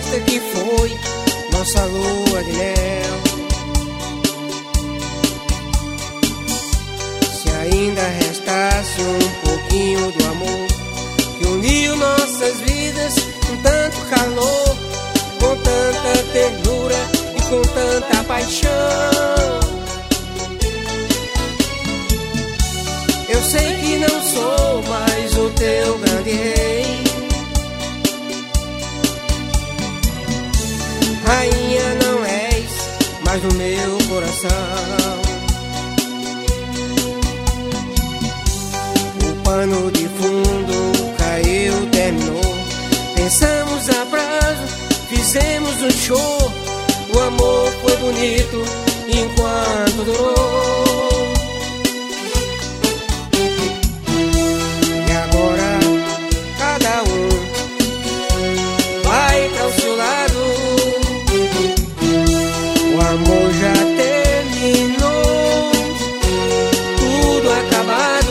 festa que foi nossa lua de mel. Se ainda restasse um pouquinho do amor que uniu nossas vidas com tanto calor, com tanta ternura e com tanta paixão. Eu sei que não sou mais o teu grande rei, rainha não és mais no meu coração. O pano de fundo caiu, terminou. Pensamos a prazo, fizemos um show. O amor foi bonito enquanto durou. E agora cada um vai para o seu lado. O amor já terminou, tudo acabado.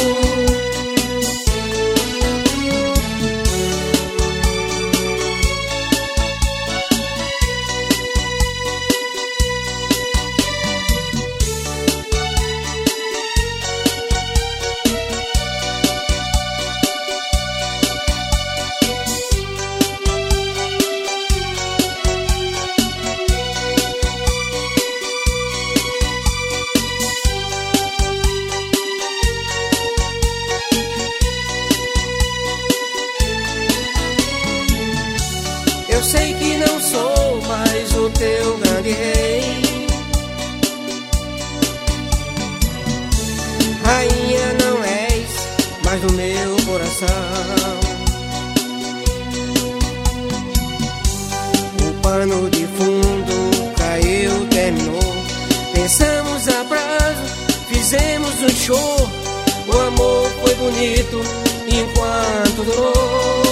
Eu sei que não sou mais o teu grande rei, rainha não és mais no meu coração. O pano de fundo caiu, terminou. Pensamos a prazo, fizemos um show. O amor foi bonito enquanto durou.